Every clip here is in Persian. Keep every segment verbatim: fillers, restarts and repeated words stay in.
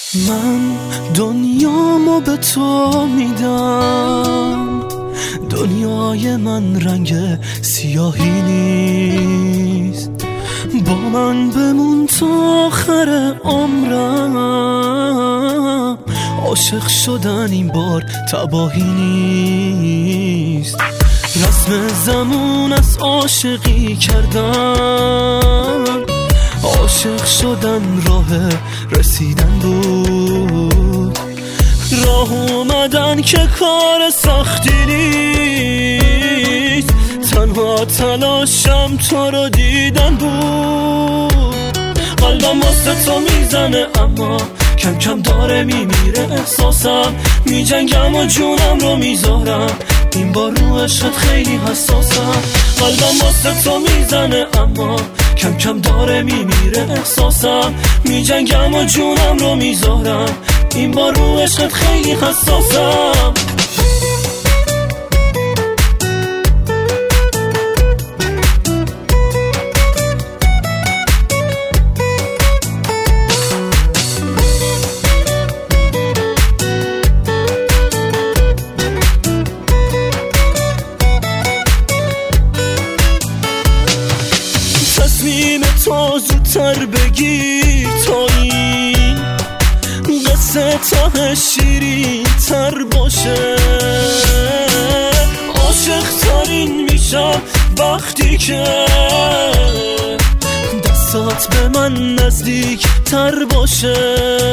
من دنیامو به تو میدم، دنیای من رنگ سیاهی نیست. با من بمون تا آخر عمرم، عاشق شدن این بار تباهی نیست. رسم زمون از عاشقی کردن، عاشق شدن راه رسیدن بود. راه اومدن که کار سختی نیست، تنها تلاشم تو رو دیدن بود. قلبم واسه تو میزنه اما کم کم داره میمیره احساسم. میجنگم و جونم رو میذارم، این بار رو عشقت خیلی حساسم. قلبم واسه تو میزنه اما کم کم داره میمیره احساسم. میجنگم و جونم رو میذارم، این بار رو عشقت خیلی حساسم. تصمیم تو زودتر بگیر تا این قصه ته شیرین تر باشه. عاشق ترین میشم وقتی که دستات به من نزدیک تر باشه.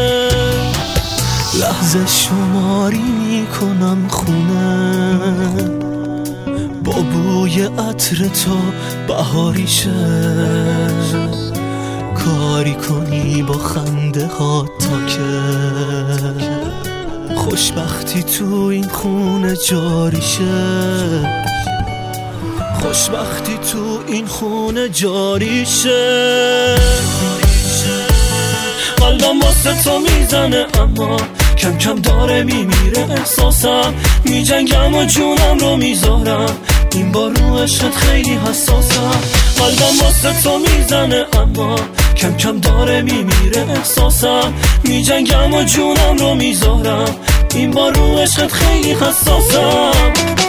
لحظه شماری میکنم خونه، با بوی عطر تو بهاری شه. کاری کنی با خنده ها تا که خوشبختی تو این خونه جاری شه. خوشبختی تو این خونه جاری شه. قلبم واسه تو میزنه اما کم کم داره میمیره احساسم. میجنگم و جونم رو میذارم، این بار رو عشقت خیلی حساسم. قلبم واسه تو میزنه اما کم کم داره میمیره احساسم. میجنگم و جونم رو میذارم، این بار رو عشقت خیلی حساسم.